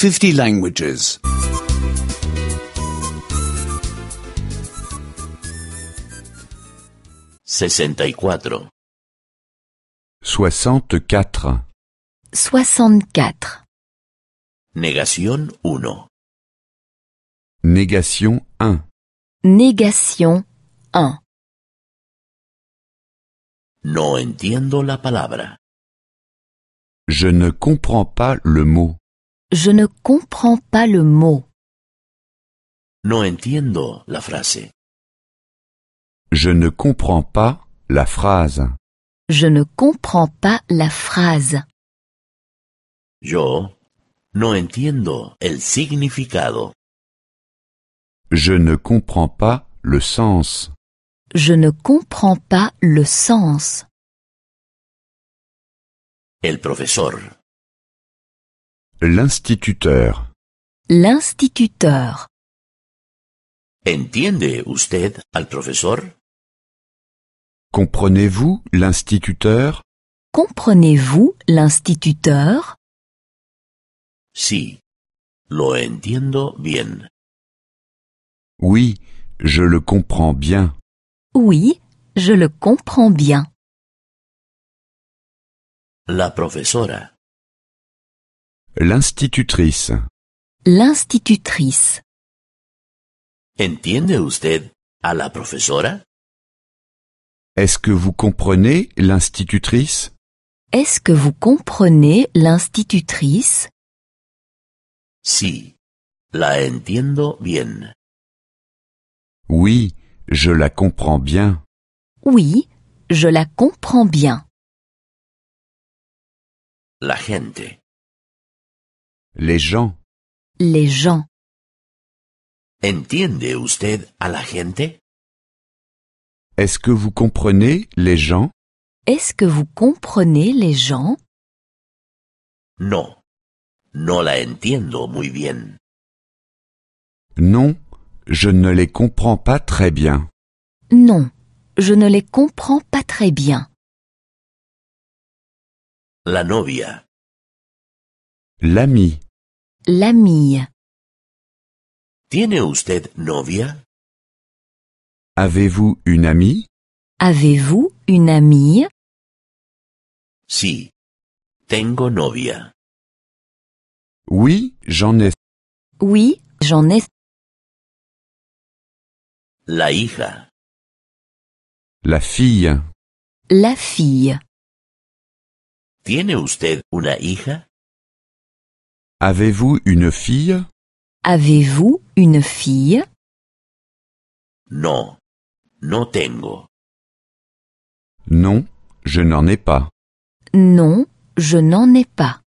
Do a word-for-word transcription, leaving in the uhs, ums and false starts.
fifty languages. sesenta y cuatro. soixante-quatre. soixante-quatre. Negación uno. Négation un. Négation un. No entiendo la palabra. Je ne comprends pas le mot. Je ne comprends pas le mot. No entiendo la frase. Je ne comprends pas la phrase. Je ne comprends pas la phrase. Yo no entiendo el significado. Je ne comprends pas le sens. Je ne comprends pas le sens. El profesor. L'instituteur. L'instituteur. ¿Entiende usted al profesor? Comprenez-vous l'instituteur? Comprenez-vous l'instituteur? Sí, lo entiendo bien. Oui, je le comprends bien. Oui, je le comprends bien. La profesora. L'institutrice. L'institutrice. ¿Entiende usted a la profesora? Est-ce que vous comprenez l'institutrice? Est-ce que vous comprenez l'institutrice? Sí, la entiendo bien. Oui, je la comprends bien. Oui, je la comprends bien. La gente. Les gens. Les gens. ¿Entiende usted a la gente? Est-ce que vous comprenez les gens? Est-ce que vous comprenez les gens? No, no la entiendo muy bien. Non, je ne les comprends pas très bien. Non, je ne les comprends pas très bien. La novia. L'ami. L'amie. ¿Tiene usted novia? Avez-vous une amie? Avez-vous une amie? Sí, tengo novia. Oui, j'en ai. Oui, j'en ai. La hija. La fille. La fille. ¿Tiene usted una hija? Avez-vous une fille? Avez-vous une fille? No, no tengo. Non, je n'en ai pas. Non, je n'en ai pas.